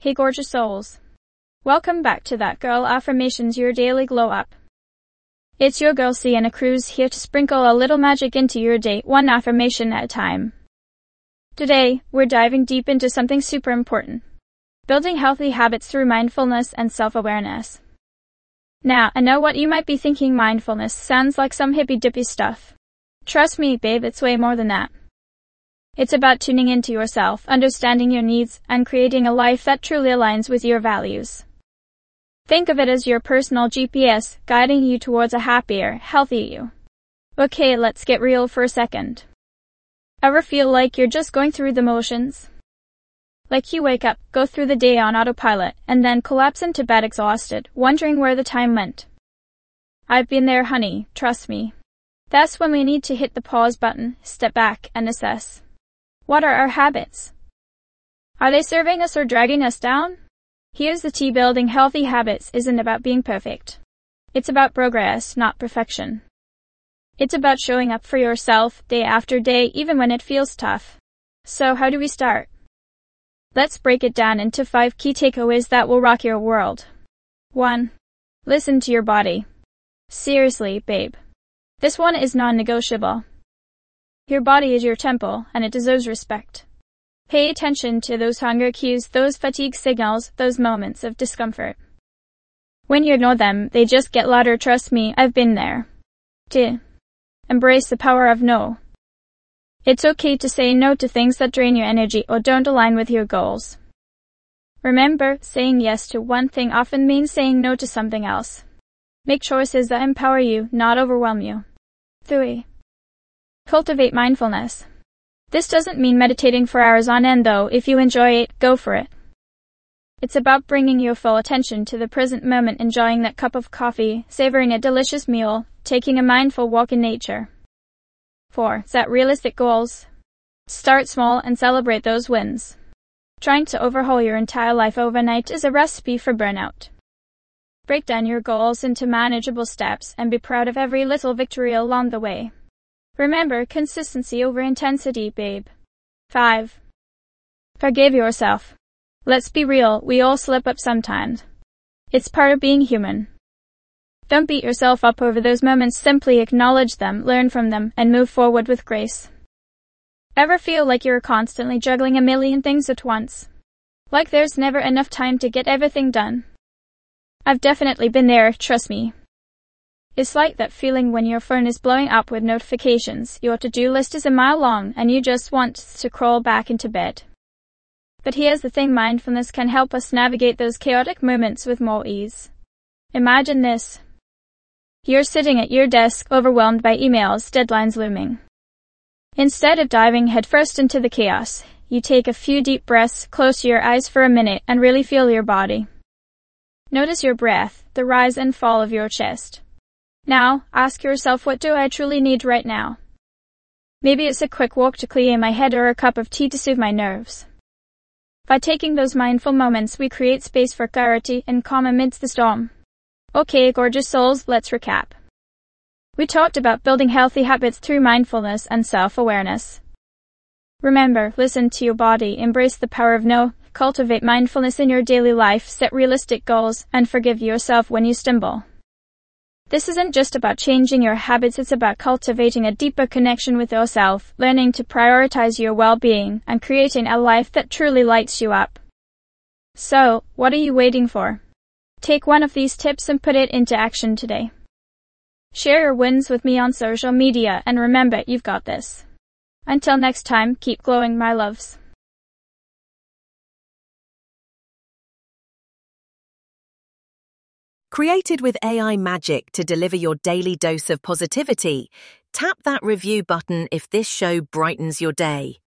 Hey gorgeous souls. Welcome back to That Girl Affirmations, your daily glow up. It's your girl Sienna Cruz here to sprinkle a little magic into your day, one affirmation at a time. Today, we're diving deep into something super important. Building healthy habits through mindfulness and self-awareness. Now, I know what you might be thinking, mindfulness sounds like some hippy-dippy stuff. Trust me, babe, it's way more than that. It's about tuning into yourself, understanding your needs, and creating a life that truly aligns with your values. Think of it as your personal GPS, guiding you towards a happier, healthier you. Okay, let's get real for a second. Ever feel like you're just going through the motions? Like you wake up, go through the day on autopilot, and then collapse into bed exhausted, wondering where the time went. I've been there, honey, trust me. That's when we need to hit the pause button, step back, and assess. What are our habits? Are they serving us or dragging us down? Here's the tea: building healthy habits isn't about being perfect. It's about progress, not perfection. It's about showing up for yourself day after day, even when it feels tough. So how do we start? Let's break it down into 5 key takeaways that will rock your world. 1. Listen to your body. Seriously, babe. This one is non-negotiable. Your body is your temple, and it deserves respect. Pay attention to those hunger cues, those fatigue signals, those moments of discomfort. When you ignore them, they just get louder. Trust me, I've been there. 2. Embrace the power of no. It's okay to say no to things that drain your energy or don't align with your goals. Remember, saying yes to one thing often means saying no to something else. Make choices that empower you, not overwhelm you. 3. Cultivate mindfulness. This doesn't mean meditating for hours on end though. If you enjoy it, go for it. It's about bringing your full attention to the present moment, enjoying that cup of coffee, savoring a delicious meal, taking a mindful walk in nature. 4. Set realistic goals. Start small and celebrate those wins. Trying to overhaul your entire life overnight is a recipe for burnout. Break down your goals into manageable steps and be proud of every little victory along the way. Remember, consistency over intensity, babe. 5. Forgive yourself. Let's be real, we all slip up sometimes. It's part of being human. Don't beat yourself up over those moments, simply acknowledge them, learn from them, and move forward with grace. Ever feel like you're constantly juggling a million things at once? Like there's never enough time to get everything done? I've definitely been there, trust me. It's like that feeling when your phone is blowing up with notifications, your to-do list is a mile long, and you just want to crawl back into bed. But here's the thing, mindfulness can help us navigate those chaotic moments with more ease. Imagine this. You're sitting at your desk, overwhelmed by emails, deadlines looming. Instead of diving headfirst into the chaos, you take a few deep breaths, close your eyes for a minute, and really feel your body. Notice your breath, the rise and fall of your chest. Now, ask yourself, what do I truly need right now? Maybe it's a quick walk to clear my head or a cup of tea to soothe my nerves. By taking those mindful moments, we create space for clarity and calm amidst the storm. Okay, gorgeous souls, let's recap. We talked about building healthy habits through mindfulness and self-awareness. Remember, listen to your body, embrace the power of no, cultivate mindfulness in your daily life, set realistic goals, and forgive yourself when you stumble. This isn't just about changing your habits, it's about cultivating a deeper connection with yourself, learning to prioritize your well-being, and creating a life that truly lights you up. So, what are you waiting for? Take one of these tips and put it into action today. Share your wins with me on social media, and remember, you've got this. Until next time, keep glowing, my loves. Created with AI magic to deliver your daily dose of positivity, tap that review button if this show brightens your day.